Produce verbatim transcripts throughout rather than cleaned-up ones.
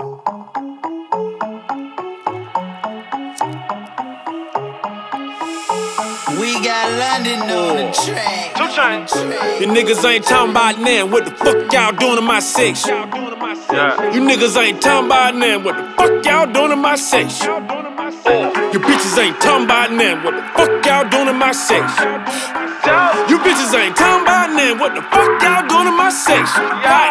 We got London on the track. Two Chainz. You niggas ain't talking about now. What the fuck y'all doing in my section? Yeah. You niggas ain't talking about now. What the fuck y'all doing in my section? You bitches ain't talking about now. What the fuck y'all doing in my section? You bitches ain't talking about now. What the fuck y'all doing in my section?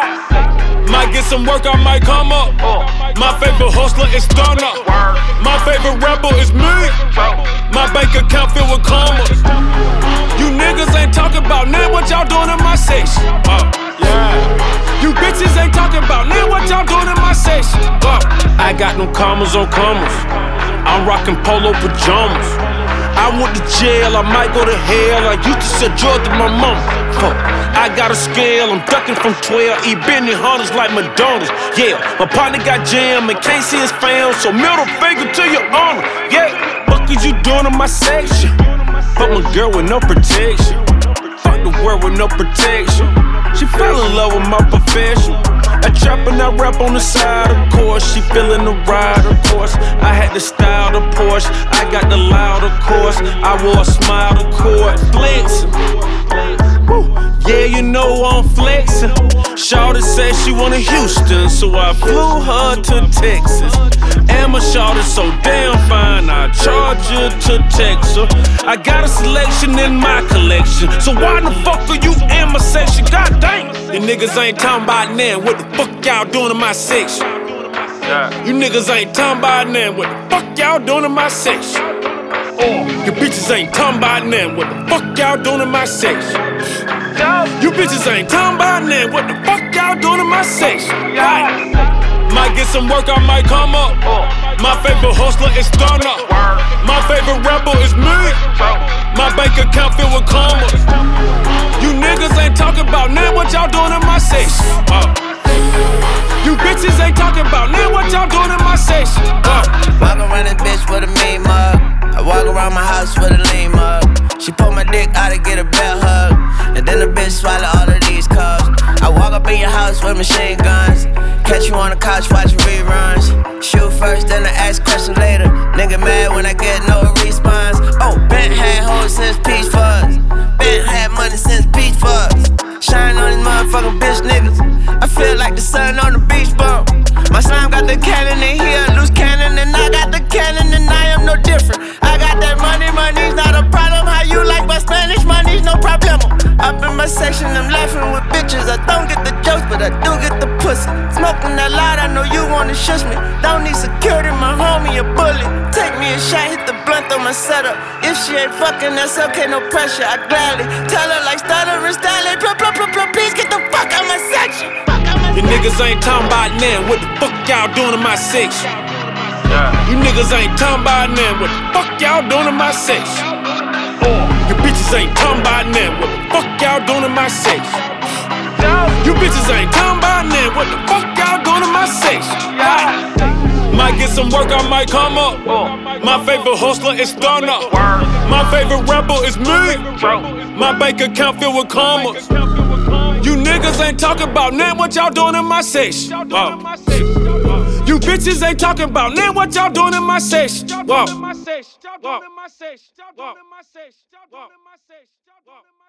Might get some work, I might come up. My favorite hustler is Stunner. My favorite rapper is me. My bank account filled with commas. You niggas ain't talking about now what y'all doing in my section. Uh, yeah. You bitches ain't talking about now what y'all doing in my section. Uh, I got no commas on commas. I'm rocking polo pajamas. I went to jail, I might go to hell. I used to sell drugs to my mama. Fuck, I got a scale, I'm ducking from twelve. Eat Benny Hunters like McDonald's. Yeah, my partner got jammed and can't see his fam. So middle finger to your honor. Yeah, fuck is you doing in my section? Fuck my girl with no protection. Fuck the world with no protection. She fell in love with my profession. I trap and I rap on the side, of course. She feeling the ride, of course. I had the style, the Porsche. I got the loud, of course. I wore a smile, of course. Flexing. Woo. Yeah, you know I'm flexing. Shawty said she wanted Houston, so I flew her to Texas. And my shawty so damn fine, I charge her to text her. I got a selection in my collection, so why the fuck are you in my section? God dang. You niggas ain't talking about now. What the fuck y'all doing in my section? Yeah. You niggas ain't talking about now. What the fuck y'all doing in my section? You bitches ain't talking about now. What the fuck y'all doing in my section? You bitches ain't talking about now. What the fuck y'all doing in my section? Might get some work, I might come up. My favorite hustler is Stunner. My favorite rapper is me. My bank account filled with commas. You niggas ain't talking about now what y'all doing in my section. You bitches ain't talking about now what y'all doing in my section. Walk around this bitch with a mean mug. I walk around my house with a lean mug. She pull my dick out to get a bell hug. And then the bitch swallow all of these cups. I walk up in your house with machine guns. Catch you on the couch watching reruns. Shoot first, then I ask questions later. Nigga mad when I get no response. Oh, Bent had hoes since Peach Fuzz. Bent had money since Peach Fuzz. Shine on these motherfucking bitch niggas. I feel like the sun on the beach bum. My slime got the cannon and he a loose cannon. And I got the cannon and I am no different. I got that money, money's not a problem. How you like my Spanish, money's no problemo. Up in my section, I'm laughing with bitches. I don't get the jokes, but I do get the pussy. Smoking that loud, I know you wanna shush me. Don't need security, my homie a bully. Take me a shot, hit the blunt on my setup. If she ain't fucking, that's okay, no pressure. I gladly tell her like stutter and style it. Plop, plop, plop, plop, please get the fuck out my section. You niggas ain't talking about now. What the fuck y'all doing in my section? You niggas ain't talking about now. What the fuck y'all doing in my section? You bitches ain't talking about now. What the fuck y'all doing in my section? You bitches ain't talking about now. What the fuck y'all doing in my section? Might get some work, I might come up. My favorite hustler is Stunner. My favorite rapper is me. My bank account filled with commas. You niggas ain't talking about now what y'all doing in my section. Wow. You bitches ain't talking about now what y'all doing in my section. Wow. Wow.